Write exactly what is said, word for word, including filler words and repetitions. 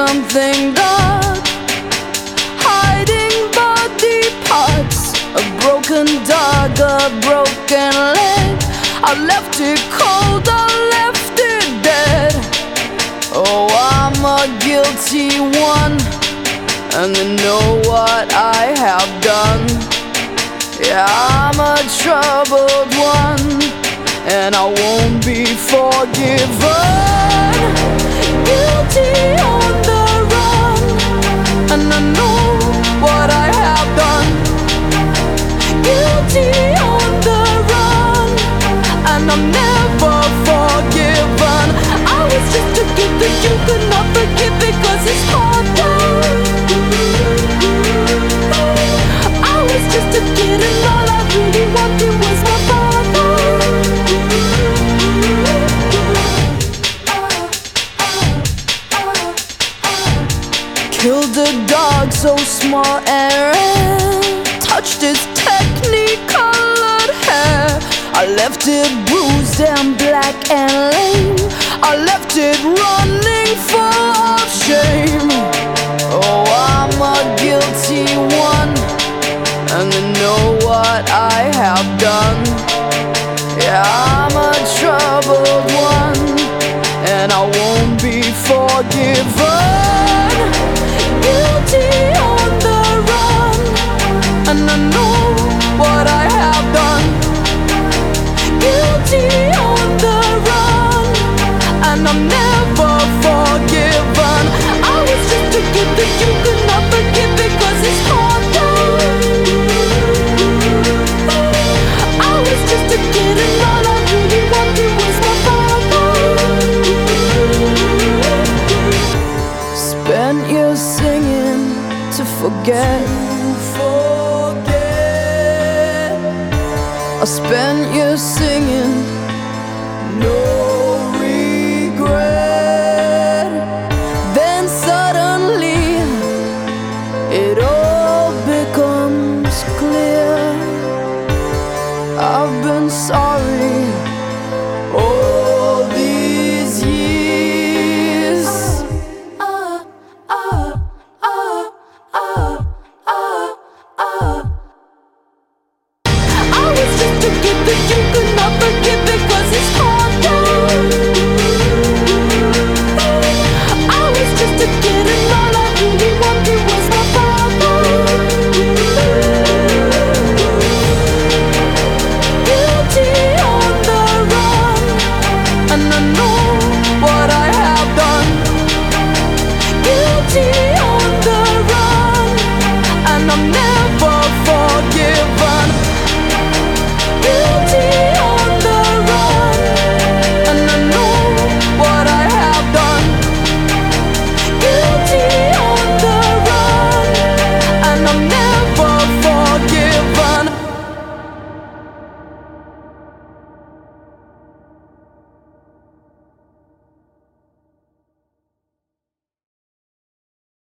something dark, hiding body parts, a broken dog, a broken leg. I left it cold, I left it dead. Oh, I'm a guilty one, and you know what I have done. Yeah, I'm a troubled one, and I won't be forgiven. Guilty on the run, and I know what I have done. Guilty on the run, and I'm never forgiven. I was just a kid that you could not forgive because it's harder. I was just a kid and all I really wanted was my father. Killed a dog so small and rare, touched his technicolored hair. I left it bruised and black and lame. I left it running full of shame. Oh, I'm a guilty one, and you know what I have done. Yeah, I'm a troubled one, and I won't be forgiven. Guilty on the run, and I know what I have done. Guilty on the run, and I'm never forgiven. I was just a kid that you could not forgive because it's harder. I was just a kid and all I really wanted was my father. Spent years singing to forget. Forget. I spent years singing, no regret. Then suddenly it all becomes clear. I've been sorry all these years. Uh, uh, uh, uh, uh, uh. I was just a kid that you